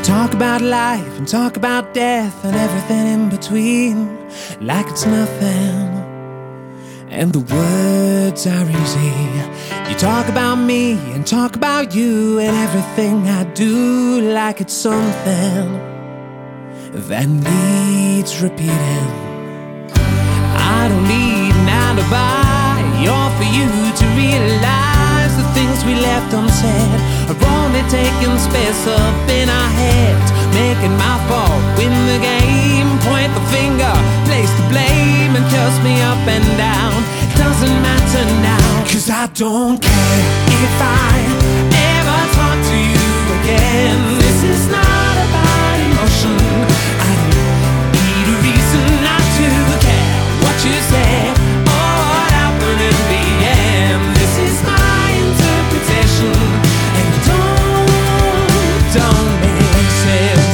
talk about life and talk about death and everything in between, like it's nothing, and the words are easy. You talk about me and talk about you and everything I do, like it's something that needs repeating. I don't need an alibi or for you to realize the things we left unsaid are only taking space up in our heads, making my fault win the game. Point the finger, place the blame, and curse me up and down. It doesn't matter now, 'cause I don't care if I ever talk to you again. This is not about emotion. I don't need a reason not to care what you said or what happened in the end. This is my interpretation, and it don't make sense.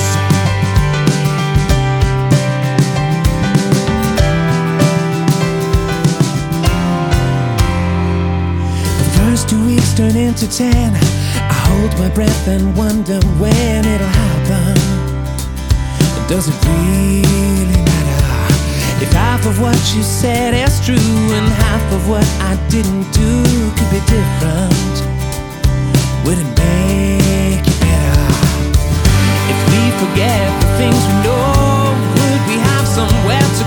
The first 2 weeks turn into 10. I hold my breath and wonder when it'll happen. Does it really matter if half of what you said is true and half of what I didn't do could be different? Would it make it better if we forget the things we know? Would we have somewhere to